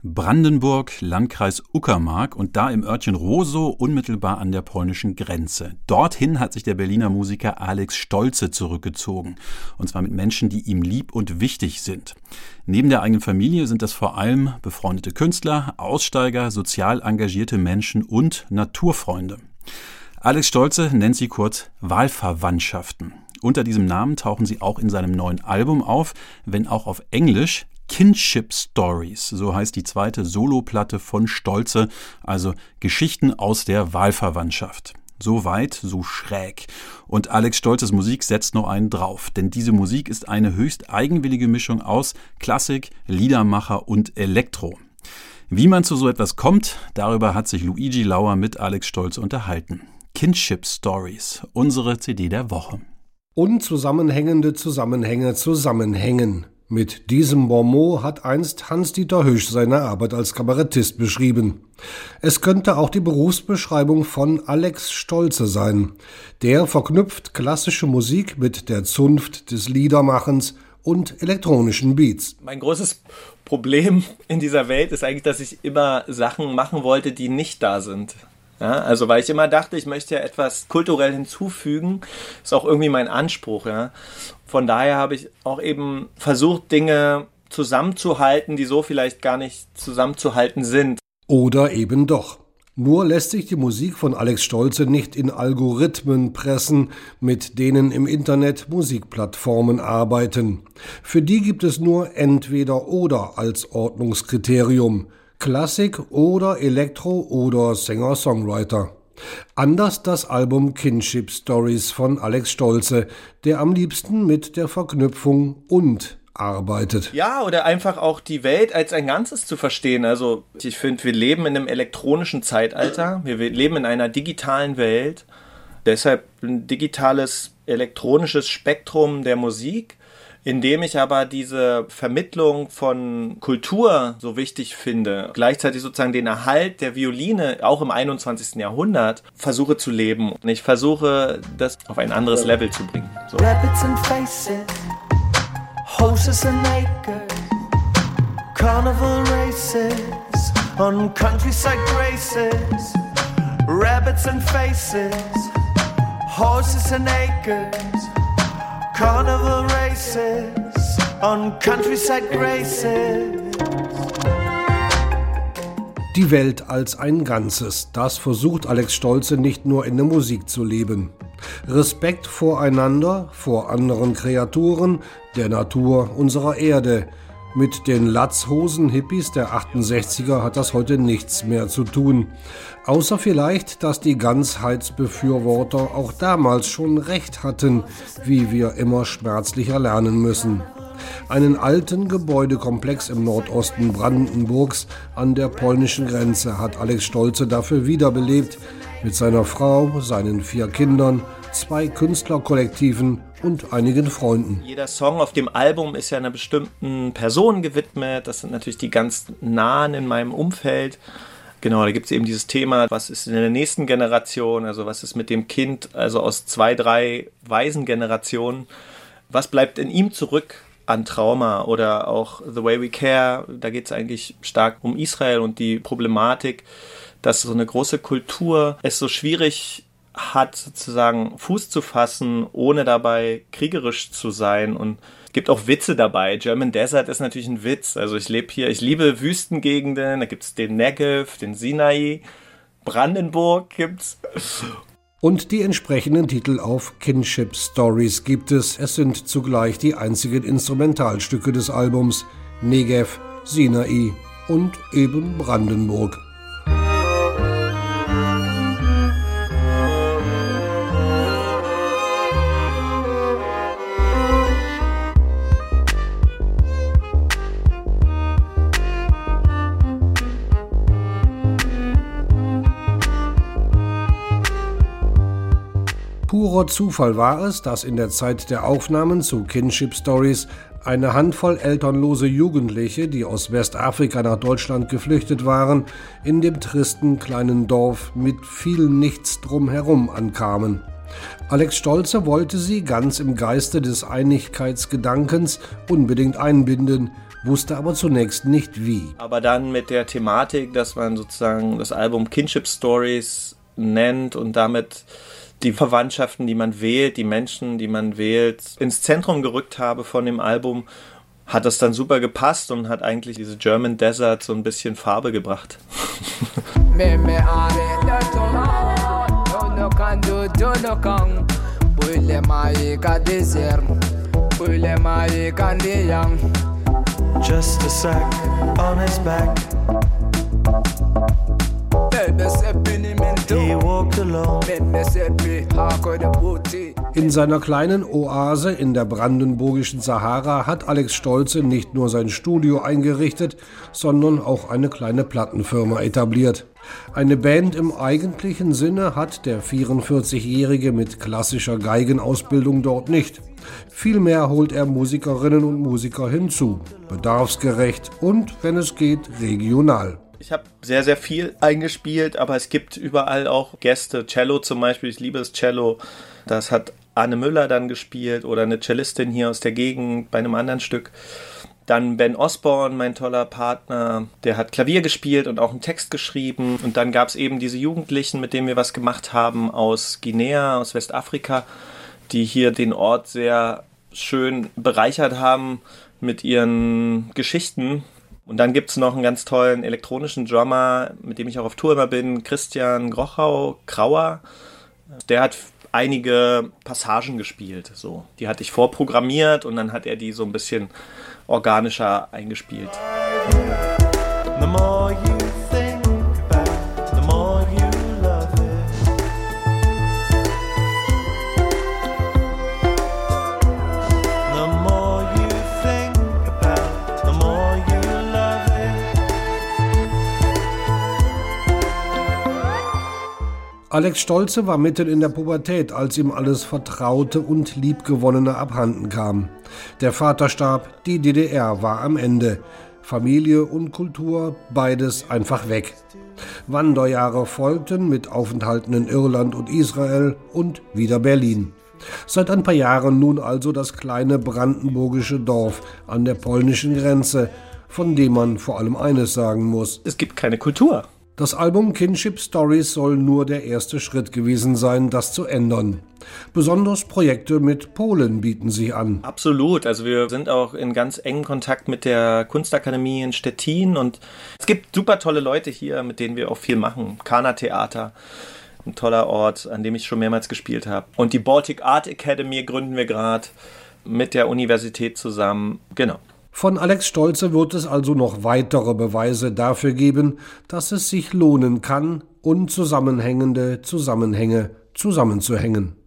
Brandenburg, Landkreis Uckermark und da im Örtchen Rosow unmittelbar an der polnischen Grenze. Dorthin hat sich der Berliner Musiker Alex Stolze zurückgezogen. Und zwar mit Menschen, die ihm lieb und wichtig sind. Neben der eigenen Familie sind das vor allem befreundete Künstler, Aussteiger, sozial engagierte Menschen und Naturfreunde. Alex Stolze nennt sie kurz Wahlverwandtschaften. Unter diesem Namen tauchen sie auch in seinem neuen Album auf, wenn auch auf Englisch. Kinship Stories, so heißt die zweite Soloplatte von Stolze, also Geschichten aus der Wahlverwandtschaft. So weit, so schräg. Und Alex Stolzes Musik setzt noch einen drauf, denn diese Musik ist eine höchst eigenwillige Mischung aus Klassik, Liedermacher und Elektro. Wie man zu so etwas kommt, darüber hat sich Luigi Lauer mit Alex Stolze unterhalten. Kinship Stories, unsere CD der Woche. Unzusammenhängende Zusammenhänge zusammenhängen. Mit diesem Bonmot hat einst Hans-Dieter Hüsch seine Arbeit als Kabarettist beschrieben. Es könnte auch die Berufsbeschreibung von Alex Stolze sein. Der verknüpft klassische Musik mit der Zunft des Liedermachens und elektronischen Beats. Mein großes Problem in dieser Welt ist eigentlich, dass ich immer Sachen machen wollte, die nicht da sind. Ja, also weil ich immer dachte, ich möchte ja etwas kulturell hinzufügen, ist auch irgendwie mein Anspruch. Ja. Von daher habe ich auch eben versucht, Dinge zusammenzuhalten, die so vielleicht gar nicht zusammenzuhalten sind. Oder eben doch. Nur lässt sich die Musik von Alex Stolze nicht in Algorithmen pressen, mit denen im Internet Musikplattformen arbeiten. Für die gibt es nur entweder oder als Ordnungskriterium. Klassik oder Elektro oder Singer-Songwriter. Anders das Album Kinship Stories von Alex Stolze, der am liebsten mit der Verknüpfung und arbeitet. Ja, oder einfach auch die Welt als ein Ganzes zu verstehen. Also ich finde, wir leben in einem elektronischen Zeitalter, wir leben in einer digitalen Welt, deshalb ein digitales, elektronisches Spektrum der Musik, indem ich aber diese Vermittlung von Kultur so wichtig finde, gleichzeitig sozusagen den Erhalt der Violine auch im 21. Jahrhundert versuche zu leben. Und ich versuche, das auf ein anderes Level zu bringen. So. Rabbits and faces, horses and acres, carnival races, on countryside graces. Rabbits and faces, horses and acres, carnival races, on countryside graces. Die Welt als ein Ganzes, das versucht Alex Stolze nicht nur in der Musik zu leben. Respekt voreinander, vor anderen Kreaturen, der Natur unserer Erde. Mit den Latzhosen-Hippies der 68er hat das heute nichts mehr zu tun. Außer vielleicht, dass die Ganzheitsbefürworter auch damals schon recht hatten, wie wir immer schmerzlicher lernen müssen. Einen alten Gebäudekomplex im Nordosten Brandenburgs an der polnischen Grenze hat Alex Stolze dafür wiederbelebt, mit seiner Frau, seinen 4 Kindern, 2 Künstlerkollektiven und einigen Freunden. Jeder Song auf dem Album ist ja einer bestimmten Person gewidmet. Das sind natürlich die ganz nahen in meinem Umfeld. Genau, da gibt es eben dieses Thema, was ist in der nächsten Generation, also was ist mit dem Kind, also aus 2, 3 Waisengenerationen. Was bleibt in ihm zurück an Trauma oder auch The Way We Care, da geht es eigentlich stark um Israel und die Problematik, dass so eine große Kultur es so schwierig hat, sozusagen Fuß zu fassen, ohne dabei kriegerisch zu sein. Und es gibt auch Witze dabei. German Desert ist natürlich ein Witz. Also ich lebe hier, ich liebe Wüstengegenden, da gibt es den Negev, den Sinai, Brandenburg gibt's. Und die entsprechenden Titel auf Kinship Stories gibt es. Es sind zugleich die einzigen Instrumentalstücke des Albums Negev, Sinai und eben Brandenburg. Purer Zufall war es, dass in der Zeit der Aufnahmen zu Kinship Stories eine Handvoll elternlose Jugendliche, die aus Westafrika nach Deutschland geflüchtet waren, in dem tristen kleinen Dorf mit viel Nichts drumherum ankamen. Alex Stolze wollte sie ganz im Geiste des Einigkeitsgedankens unbedingt einbinden wusste aber zunächst nicht wie. Aber dann mit der Thematik, dass man sozusagen das Album Kinship Stories nennt und damit die Verwandtschaften, die man wählt, die Menschen, die man wählt, ins Zentrum gerückt habe von dem Album, hat das dann super gepasst und hat eigentlich diese German Desert so ein bisschen Farbe gebracht. Just a sack on his back. He walked alone. In seiner kleinen Oase in der brandenburgischen Sahara hat Alex Stolze nicht nur sein Studio eingerichtet, sondern auch eine kleine Plattenfirma etabliert. Eine Band im eigentlichen Sinne hat der 44-Jährige mit klassischer Geigenausbildung dort nicht. Vielmehr holt er Musikerinnen und Musiker hinzu, bedarfsgerecht und, wenn es geht, regional. Ich habe sehr, sehr viel eingespielt, aber es gibt überall auch Gäste. Cello zum Beispiel, ich liebe das Cello. Das hat Anne Müller dann gespielt oder eine Cellistin hier aus der Gegend bei einem anderen Stück. Dann Ben Osborne, mein toller Partner, der hat Klavier gespielt und auch einen Text geschrieben. Und dann gab es eben diese Jugendlichen, mit denen wir was gemacht haben aus Guinea, aus Westafrika, die hier den Ort sehr schön bereichert haben mit ihren Geschichten. Und dann gibt es noch einen ganz tollen elektronischen Drummer, mit dem ich auch auf Tour immer bin, Christian Grauer. Der hat einige Passagen gespielt. So. Die hatte ich vorprogrammiert und dann hat er die so ein bisschen organischer eingespielt. The more you think about it, the more you love it. The more you think about it, the more you love it. Alex Stolze war mitten in der Pubertät, als ihm alles Vertraute und Liebgewonnene abhanden kam. Der Vater starb, die DDR war am Ende. Familie und Kultur, beides einfach weg. Wanderjahre folgten mit Aufenthalten in Irland und Israel und wieder Berlin. Seit ein paar Jahren nun also das kleine brandenburgische Dorf an der polnischen Grenze, von dem man vor allem eines sagen muss: Es gibt keine Kultur. Das Album Kinship Stories soll nur der erste Schritt gewesen sein, das zu ändern. Besonders Projekte mit Polen bieten sich an. Absolut, also wir sind auch in ganz engem Kontakt mit der Kunstakademie in Stettin und es gibt super tolle Leute hier, mit denen wir auch viel machen. Kana Theater, ein toller Ort, an dem ich schon mehrmals gespielt habe. Und die Baltic Art Academy gründen wir gerade mit der Universität zusammen, genau. Von Alex Stolze wird es also noch weitere Beweise dafür geben, dass es sich lohnen kann, unzusammenhängende Zusammenhänge zusammenzuhängen.